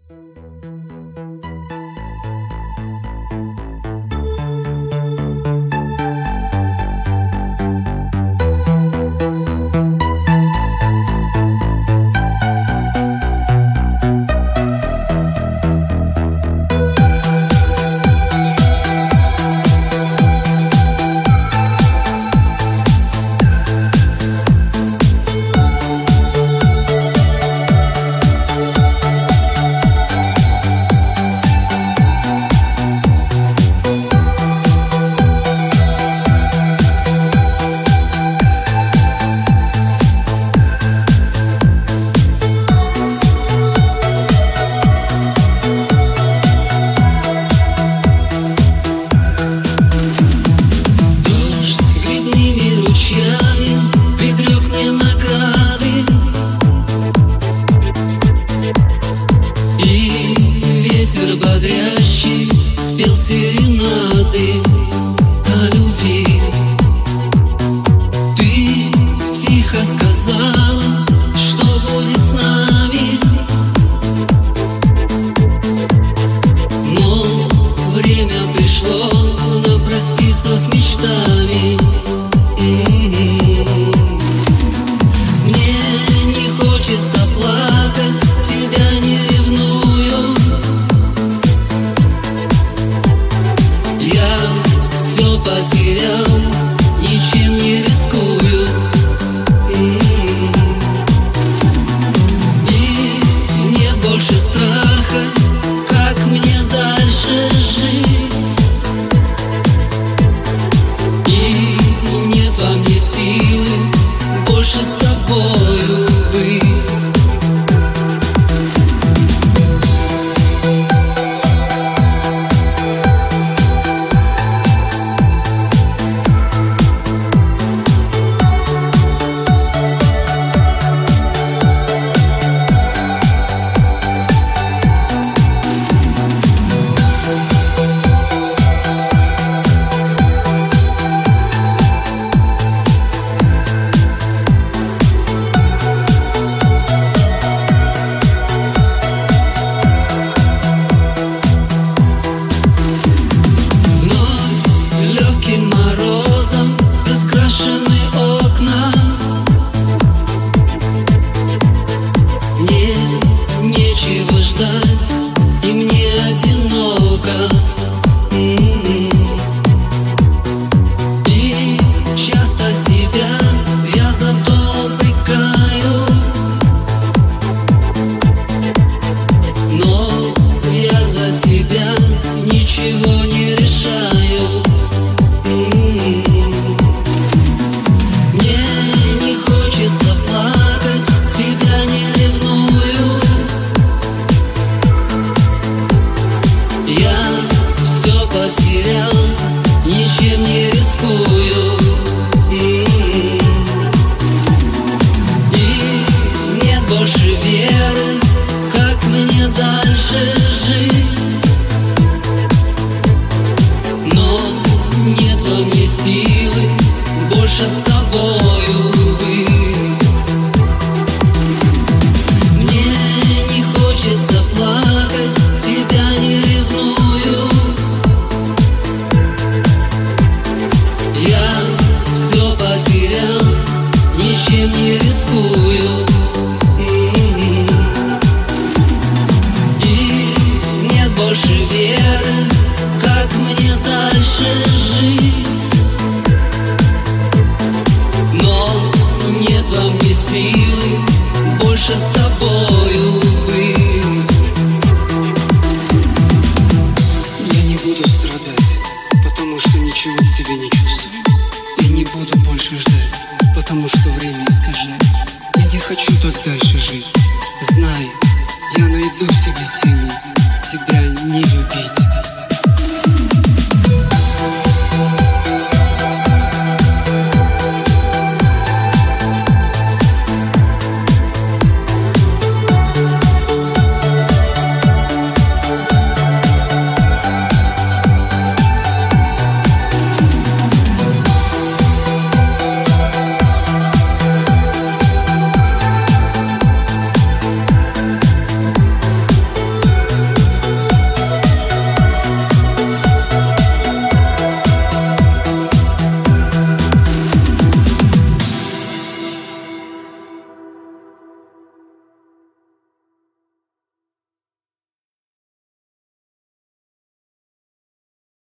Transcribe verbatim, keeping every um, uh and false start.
Бодрящий спел серенады о любви. Ты тихо сказала, что будет с нами, но время пришло нам проститься с мечтами. Мне не хочется плакать, тебя не ревную. Я все потерял, ничем не рискую. И нет больше страха, как мне дальше жить. И нет во мне силы больше с тобою быть. И мне одиноко. И часто себя я за то упрекаю, но я за тебя ничего не решаю. Мне не хочется плакать, тебя не ревную. Я все потерял, ничем не рискую. И нет больше веры, как мне дальше жить. Но нет во мне силы больше с тобою быть. Мне не хочется плакать, тебя не ревную. Я все потерял, ничем не рискую. И нет больше веры, как мне дальше жить. Но нет во мне силы больше с тобою быть. Я не буду страдать, потому что ничего к тебе не чувствую. Я не буду больше ждать, потому что время искажает. Я не хочу так дальше жить. Знай, я найду в себе силы тебя не любить.